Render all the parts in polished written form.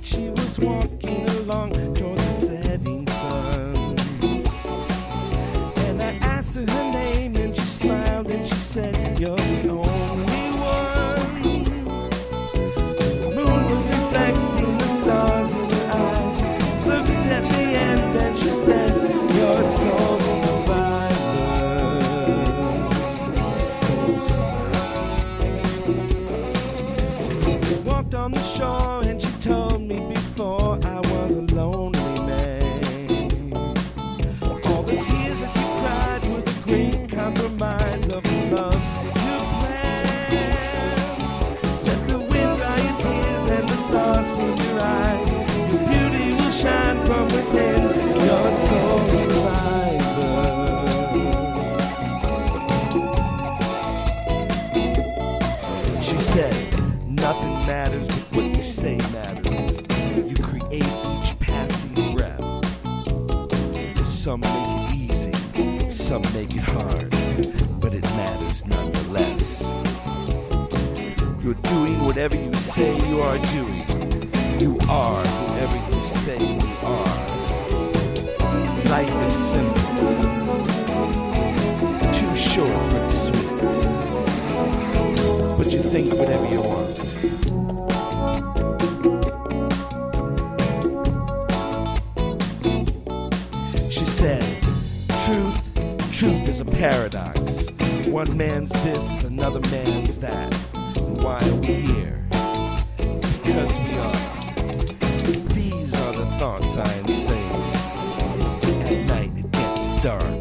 she was walking along toward the setting sun. And I asked her her name, and she smiled and she said, "You're the only one." The moon was reflecting the stars in her eyes. She looked at me and then she said, "You're a soul survivor, soul survivor." We walked on the shore and she told me before I was a lonely man. All the tears that you cried were the great compromise of the love you planned. Let the wind dry your tears and the stars fill your eyes. Your beauty will shine from within. You're a soul survivor. She said, "Nothing matters but what you say matters. You create each passing breath. Some make it easy, some make it hard, but it matters nonetheless. You're doing whatever you say you are doing. You are whoever you say you are. Life is simple, too short but sweet. But you think whatever you want." She said, truth is a paradox. One man's this, another man's that. And why are we here? Because we are. These are the thoughts I insane. At night it gets dark.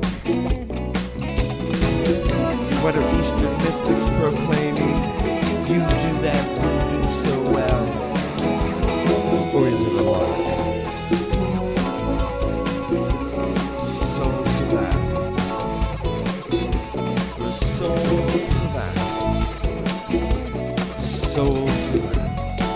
What are Eastern mystics proclaiming? You do that voodoo so well. Or is it a lie? Soul survivor. We're soul survivor. Soul survivor.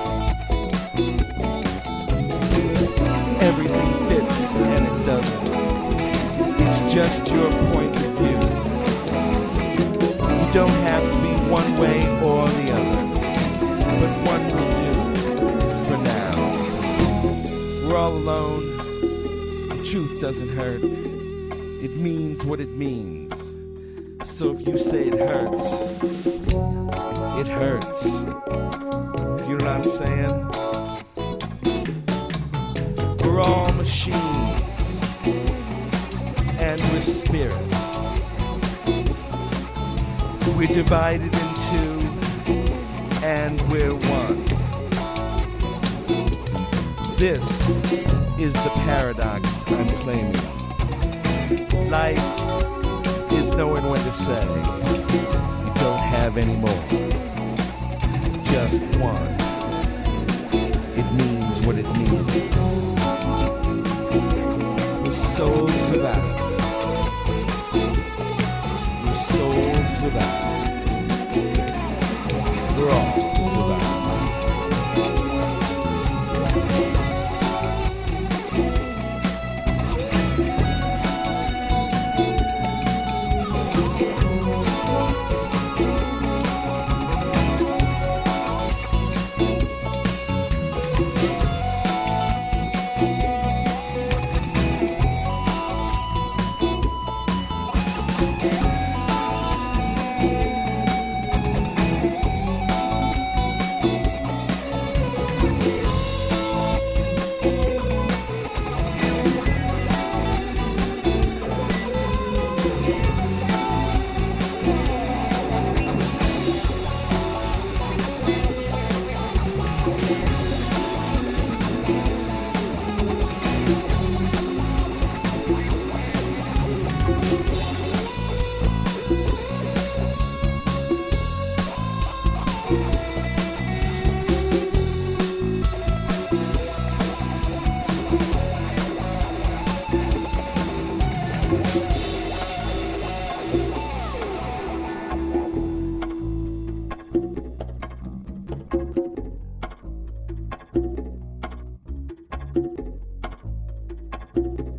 Everything fits and it doesn't. It's just your point of view. You don't have to be one way or the other, but one will do for now. We're all alone. The truth doesn't hurt. It means what it means. So if you say it hurts, it hurts. You know what I'm saying? We're all machines, and we're spirit. We're divided in two, and we're one. This is the paradox I'm claiming. Life is knowing when to say you don't have any more. Just one. It means what it means. We're soul survivor. We're soul survivor. We're all.